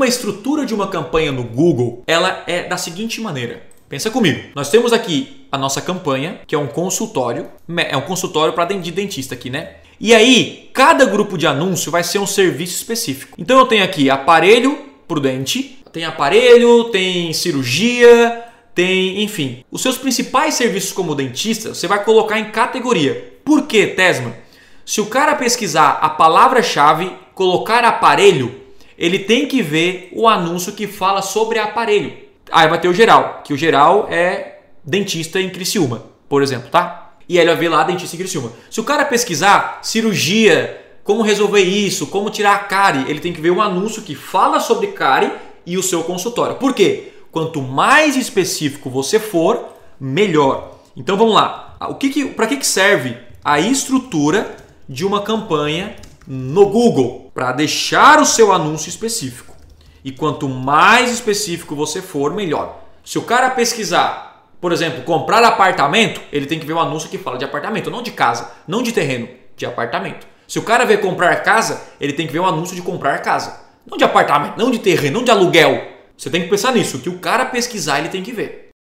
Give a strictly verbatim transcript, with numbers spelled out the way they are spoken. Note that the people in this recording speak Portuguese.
uma estrutura de uma campanha no Google, ela é da seguinte maneira. Pensa comigo. Nós temos aqui a nossa campanha, que é um consultório. É um consultório para de dentista aqui, né? E aí, cada grupo de anúncio vai ser um serviço específico. Então eu tenho aqui aparelho pro dente, tem aparelho, tem cirurgia, tem, enfim. Os seus principais serviços como dentista, você vai colocar em categoria. Por quê, Tesman? Se o cara pesquisar a palavra-chave, colocar aparelho, ele tem que ver o anúncio que fala sobre aparelho. Aí vai ter o geral, que o geral é dentista em Criciúma, por exemplo, tá? E aí ele vai ver lá dentista em Criciúma. Se o cara pesquisar cirurgia, como resolver isso, como tirar a cárie, ele tem que ver um anúncio que fala sobre cárie e o seu consultório. Por quê? Quanto mais específico você for, melhor. Então vamos lá. O que que, para que que serve a estrutura de uma campanha no Google? Para deixar o seu anúncio específico. E quanto mais específico você for, melhor. Se o cara pesquisar, por exemplo, comprar apartamento, ele tem que ver um anúncio que fala de apartamento, não de casa, não de terreno, de apartamento. Se o cara ver comprar casa, ele tem que ver um anúncio de comprar casa. Não de apartamento, não de terreno, não de aluguel. Você tem que pensar nisso. O que o cara pesquisar, ele tem que ver.